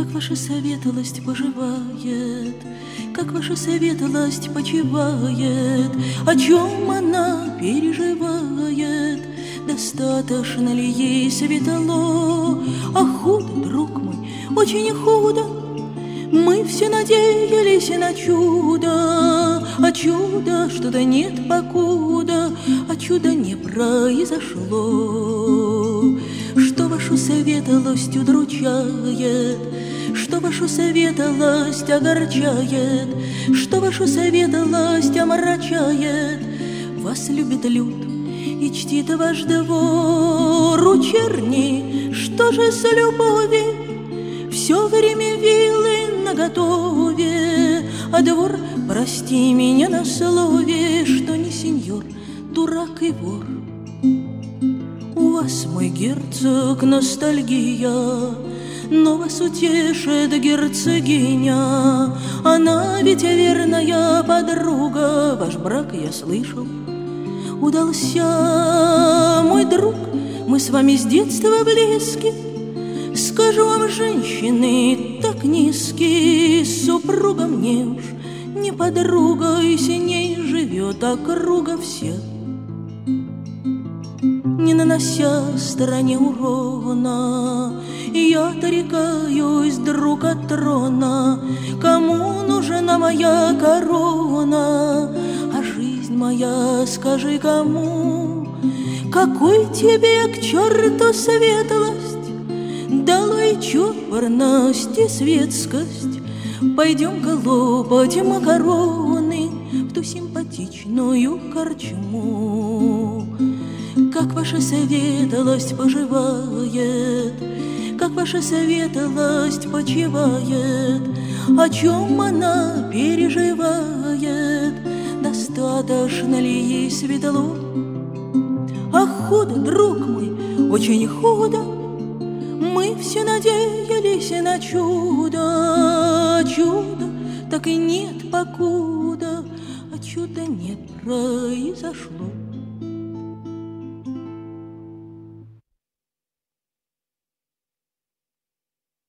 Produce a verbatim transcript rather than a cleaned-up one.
Как ваша светлость поживает, как ваша светлость почивает, о чем она переживает, достаточно ли ей светло? А худо, друг мой, очень худо, мы все надеялись на чудо, а чуда что-то нет покуда, а чудо не произошло. Что вашу светлость удручает, что вашу светлость огорчает, что вашу светлость омрачает? Вас любит люд и чтит ваш двор у черни. Что же с любови? Все время вилы наготове, а двор, прости меня на слове, что не сеньор, дурак и вор. У вас, мой герцог, ностальгия, но вас утешит герцогиня. Она ведь верная подруга, ваш брак, я слышал, удался. Мой друг, мы с вами с детства близки. Скажу вам, женщины так низкие, супруга мне уж не подруга, и с ней живет округа всех. Не нанося стороне урона, я отрекаюсь, друг, от трона. Кому нужна моя корона, а жизнь моя, скажи, кому? Какой тебе к черту светлость? Долой чопорность и светскость. Пойдем-ка лопать макароны в ту симпатичную корчму. Как ваша светлость поживает, как ваша светлость почивает, о чем она переживает, достаточно ли ей светло? Ах, худо, друг мой, очень худо, мы все надеялись на чудо, чудо так и нет покуда, а чудо не произошло.